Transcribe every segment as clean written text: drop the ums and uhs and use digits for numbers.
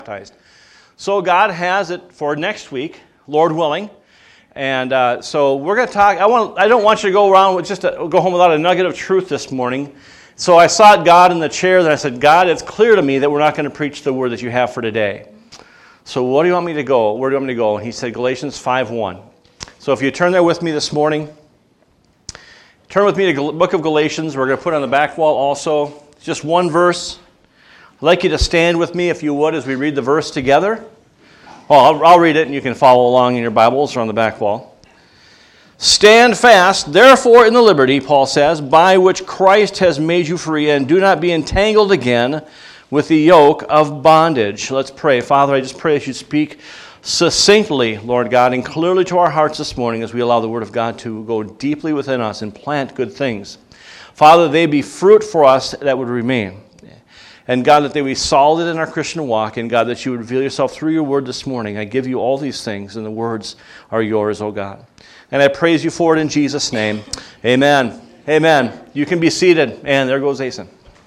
baptized. So God has it for next week, Lord willing. And so we're going to talk. I don't want you to go around with go home without a nugget of truth this morning. So I sought God in the chair, and I said, God, it's clear to me that we're not going to preach the word that you have for today. So what do you want me to go? Where do you want me to go? And he said, Galatians 5:1. So if you turn there with me this morning, turn with me to the book of Galatians. We're going to put it on the back wall also. It's just one verse. I'd like you to stand with me, if you would, as we read the verse together. Well, I'll read it, and you can follow along in your Bibles or on the back wall. Stand fast, therefore, in the liberty, Paul says, by which Christ has made you free, and do not be entangled again with the yoke of bondage. Let's pray. Father, I just pray that you speak succinctly, Lord God, and clearly to our hearts this morning as we allow the Word of God to go deeply within us and plant good things. Father, they be fruit for us that would remain. And God, that they be solid in our Christian walk, and God, that you would reveal yourself through your word this morning. I give you all these things, and the words are yours, O God. And I praise you for it in Jesus' name. Amen. Amen. You can be seated. And there goes Asen.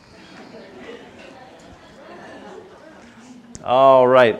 All right.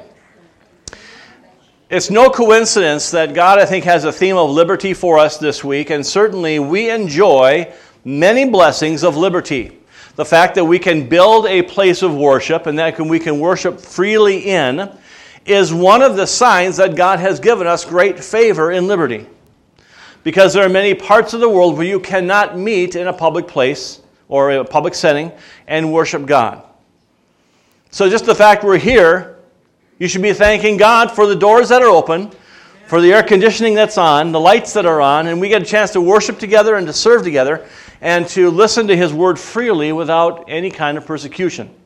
It's no coincidence that God, I think, has a theme of liberty for us this week, and certainly we enjoy many blessings of liberty. The fact that we can build a place of worship and that we can worship freely in is one of the signs that God has given us great favor in liberty. Because there are many parts of the world where you cannot meet in a public place or a public setting and worship God. So just the fact we're here, you should be thanking God for the doors that are open, for the air conditioning that's on, the lights that are on, and we get a chance to worship together and to serve together and to listen to His Word freely without any kind of persecution.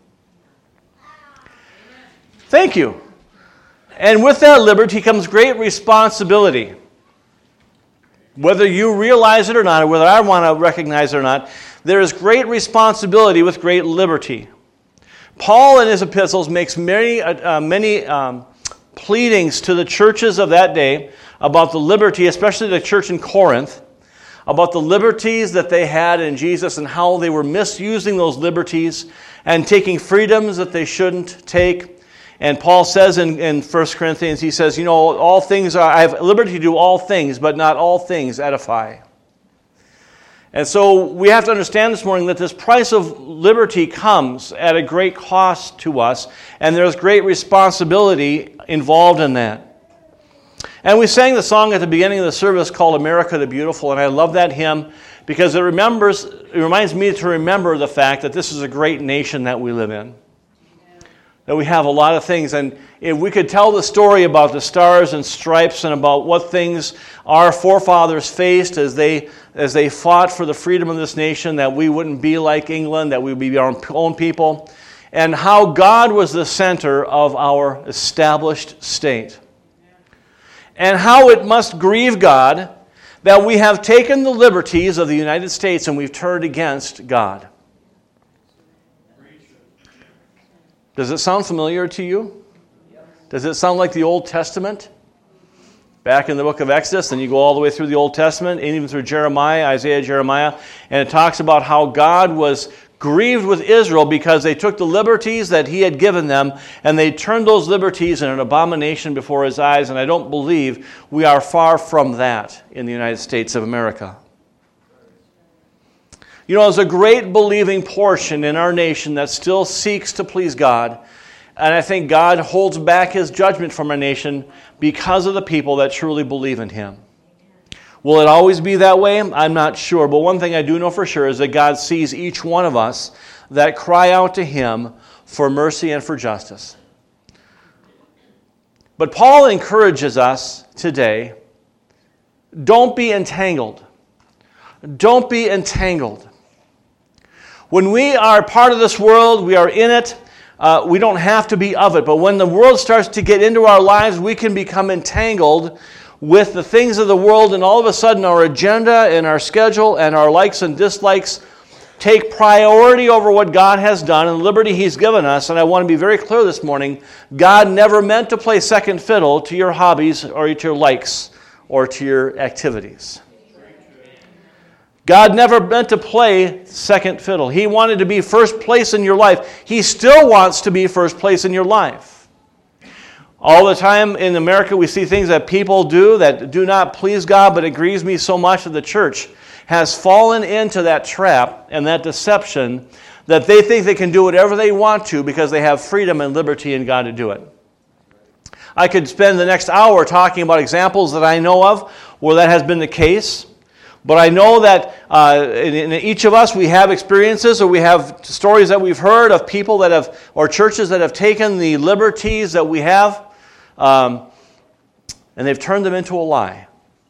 Thank you. And with that liberty comes great responsibility. Whether you realize it or not, or whether I want to recognize it or not, there is great responsibility with great liberty. Paul in his epistles makes many pleadings to the churches of that day about the liberty, especially the church in Corinth, about the liberties that they had in Jesus and how they were misusing those liberties and taking freedoms that they shouldn't take. And Paul says in 1 Corinthians, he says, all things I have liberty to do all things, but not all things edify. And so we have to understand this morning that this price of liberty comes at a great cost to us, and there's great responsibility involved in that. And we sang the song at the beginning of the service called America the Beautiful, and I love that hymn because it reminds me to remember the fact that this is a great nation that we live in. That we have a lot of things, and if we could tell the story about the stars and stripes and about what things our forefathers faced as they fought for the freedom of this nation, that we wouldn't be like England, that we would be our own people, and how God was the center of our established state. And how it must grieve God that we have taken the liberties of the United States and we've turned against God. Does it sound familiar to you? Does it sound like the Old Testament? Back in the book of Exodus, and you go all the way through the Old Testament, and even through Jeremiah, Isaiah, Jeremiah, and it talks about how God was grieved with Israel because they took the liberties that He had given them, and they turned those liberties in an abomination before His eyes, and I don't believe we are far from that in the United States of America. There's a great believing portion in our nation that still seeks to please God, and I think God holds back His judgment from our nation because of the people that truly believe in Him. Will it always be that way? I'm not sure. But one thing I do know for sure is that God sees each one of us that cry out to Him for mercy and for justice. But Paul encourages us today, don't be entangled. Don't be entangled. When we are part of this world, we are in it, we don't have to be of it. But when the world starts to get into our lives, we can become entangled with the things of the world, and all of a sudden our agenda and our schedule and our likes and dislikes take priority over what God has done and the liberty He's given us. And I want to be very clear this morning, God never meant to play second fiddle to your hobbies or to your likes or to your activities. God never meant to play second fiddle. He wanted to be first place in your life. He still wants to be first place in your life. All the time in America we see things that people do that do not please God, but it grieves me so much that the church has fallen into that trap and that deception that they think they can do whatever they want to because they have freedom and liberty in God to do it. I could spend the next hour talking about examples that I know of where that has been the case. But I know that in each of us we have experiences or we have stories that we've heard of people that have, or churches that have taken the liberties that we have and they've turned them into a lie.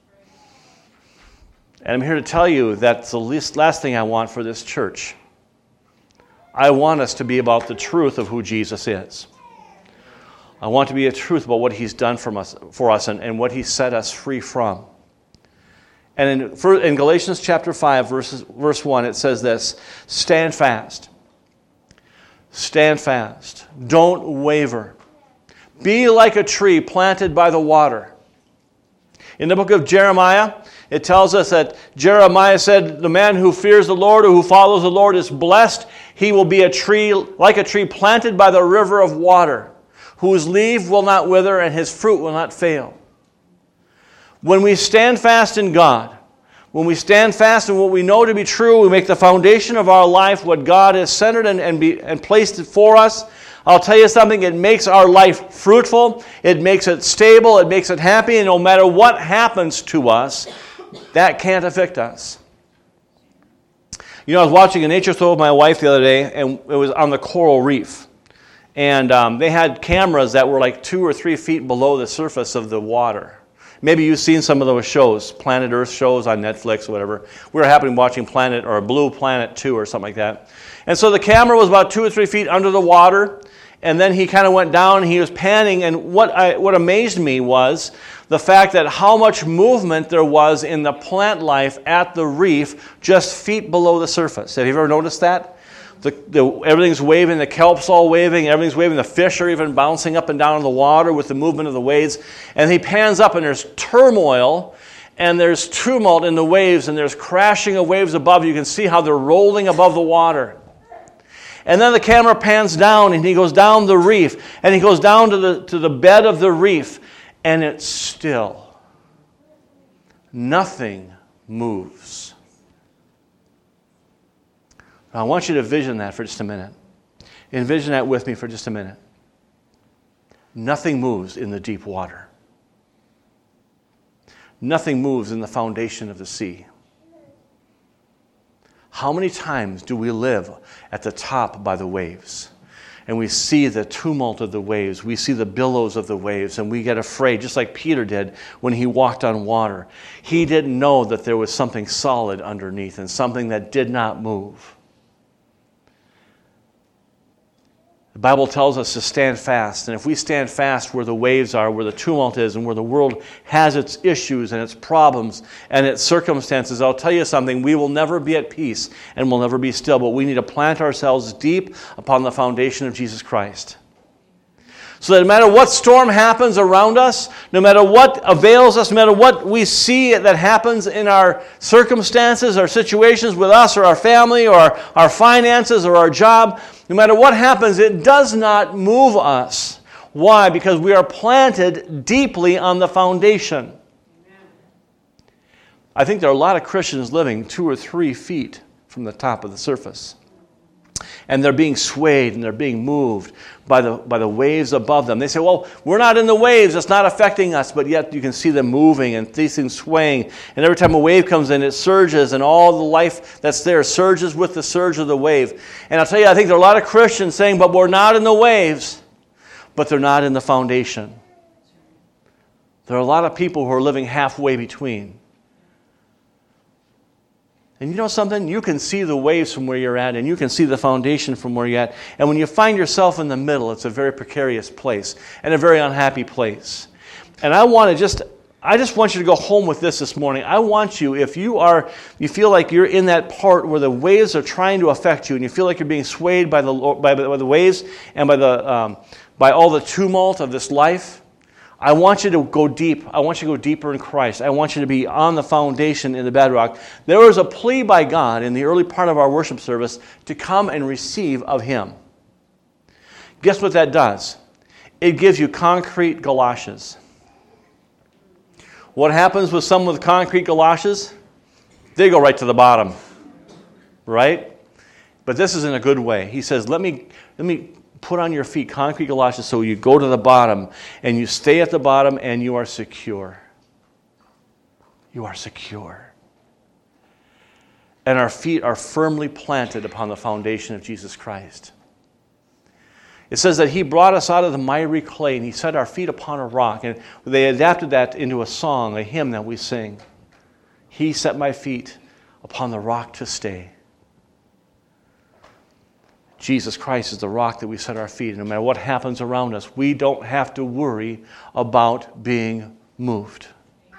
And I'm here to tell you that's the last thing I want for this church. I want us to be about the truth of who Jesus is. I want to be a truth about what He's done for us and what He set us free from. And in Galatians chapter 5, verse 1, it says this, stand fast. Stand fast. Don't waver. Be like a tree planted by the water. In the book of Jeremiah, it tells us that Jeremiah said, the man who fears the Lord or who follows the Lord is blessed. He will be a tree, like a tree planted by the river of water, whose leaf will not wither and his fruit will not fail. When we stand fast in God, when we stand fast in what we know to be true, we make the foundation of our life what God has centered and placed it for us. I'll tell you something, it makes our life fruitful, it makes it stable, it makes it happy, and no matter what happens to us, that can't affect us. You know, I was watching a nature show with my wife the other day, and it was on the coral reef. And they had cameras that were like 2 or 3 feet below the surface of the water. Maybe you've seen some of those shows, Planet Earth shows on Netflix or whatever. We were happening watching Planet or Blue Planet 2 or something like that. And so the camera was about 2 or 3 feet under the water, and then he kind of went down and he was panning, and what amazed me was the fact that how much movement there was in the plant life at the reef just feet below the surface. Have you ever noticed that? Everything's waving, the kelp's all waving, everything's waving, the fish are even bouncing up and down in the water with the movement of the waves. And he pans up and there's turmoil and there's tumult in the waves and there's crashing of waves above. You can see how they're rolling above the water. And then the camera pans down and he goes down the reef and he goes down to the bed of the reef and it's still. Nothing moves. I want you to envision that for just a minute. Envision that with me for just a minute. Nothing moves in the deep water. Nothing moves in the foundation of the sea. How many times do we live at the top by the waves? And we see the tumult of the waves. We see the billows of the waves. And we get afraid, just like Peter did when he walked on water. He didn't know that there was something solid underneath and something that did not move. The Bible tells us to stand fast, and if we stand fast where the waves are, where the tumult is, and where the world has its issues and its problems and its circumstances, I'll tell you something, we will never be at peace and we'll never be still, but we need to plant ourselves deep upon the foundation of Jesus Christ. So that no matter what storm happens around us, no matter what avails us, no matter what we see that happens in our circumstances, our situations with us or our family or our finances or our job, no matter what happens, it does not move us. Why? Because we are planted deeply on the foundation. I think there are a lot of Christians living 2 or 3 feet from the top of the surface. And they're being swayed and they're being moved by the waves above them. They say, well, we're not in the waves, it's not affecting us, but yet you can see them moving and these things swaying. And every time a wave comes in, it surges, and all the life that's there surges with the surge of the wave. And I'll tell you, I think there are a lot of Christians saying, but we're not in the waves, but they're not in the foundation. There are a lot of people who are living halfway between. And you know something? You can see the waves from where you're at, and you can see the foundation from where you're at. And when you find yourself in the middle, it's a very precarious place and a very unhappy place. And I just want you to go home with this morning. I want you, if you feel like you're in that part where the waves are trying to affect you, and you feel like you're being swayed by the waves and by all the tumult of this life, I want you to go deep. I want you to go deeper in Christ. I want you to be on the foundation in the bedrock. There was a plea by God in the early part of our worship service to come and receive of Him. Guess what that does? it gives you concrete galoshes. What happens with someone with concrete galoshes? They go right to the bottom, right? But this is in a good way. He says, let me put on your feet concrete galoshes so you go to the bottom and you stay at the bottom and you are secure. You are secure. And our feet are firmly planted upon the foundation of Jesus Christ. It says that he brought us out of the miry clay and he set our feet upon a rock. And they adapted that into a song, a hymn that we sing. He set my feet upon the rock to stay. Jesus Christ is the rock that we set our feet. No matter what happens around us, we don't have to worry about being moved.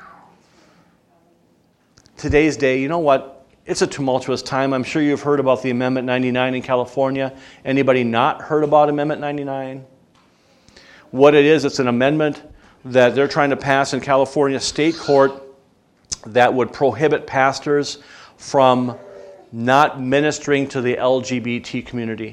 Today's day, you know what? It's a tumultuous time. I'm sure you've heard about the Amendment 99 in California. Anybody not heard about Amendment 99? What it is, it's an amendment that they're trying to pass in California State Court that would prohibit pastors from not ministering to the LGBT community.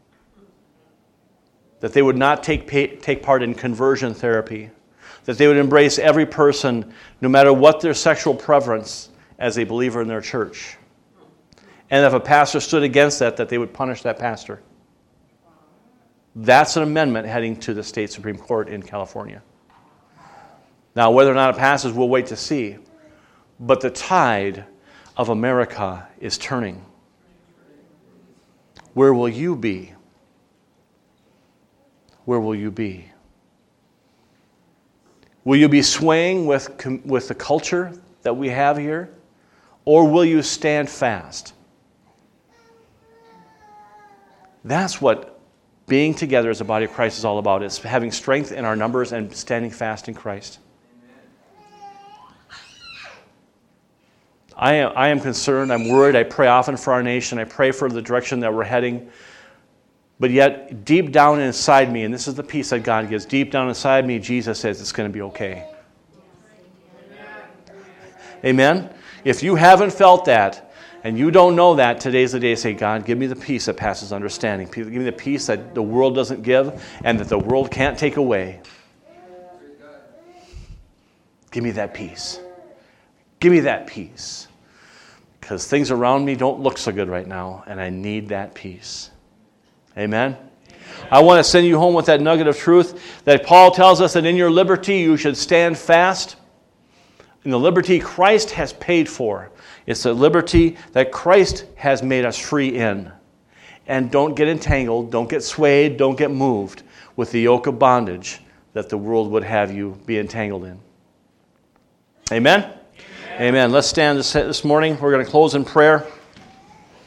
That they would not take part in conversion therapy. That they would embrace every person, no matter what their sexual preference, as a believer in their church. And if a pastor stood against that they would punish that pastor. That's an amendment heading to the state Supreme Court in California. Now, whether or not it passes, we'll wait to see. But the tide of America is turning. Where will you be? Where will you be? Will you be swaying with the culture that we have here? Or will you stand fast? That's what being together as a body of Christ is all about. It's having strength in our numbers and standing fast in Christ. I am concerned. I'm worried. I pray often for our nation. I pray for the direction that we're heading. But yet, deep down inside me, and this is the peace that God gives, deep down inside me, Jesus says it's going to be okay. Amen? If you haven't felt that, and you don't know that, today's the day to say, God, give me the peace that passes understanding. Give me the peace that the world doesn't give and that the world can't take away. Give me that peace. Give me that peace. Because things around me don't look so good right now, and I need that peace. Amen? I want to send you home with that nugget of truth that Paul tells us that in your liberty you should stand fast. In the liberty Christ has paid for. It's the liberty that Christ has made us free in. And don't get entangled, don't get swayed, don't get moved with the yoke of bondage that the world would have you be entangled in. Amen? Amen. Let's stand this morning. We're going to close in prayer.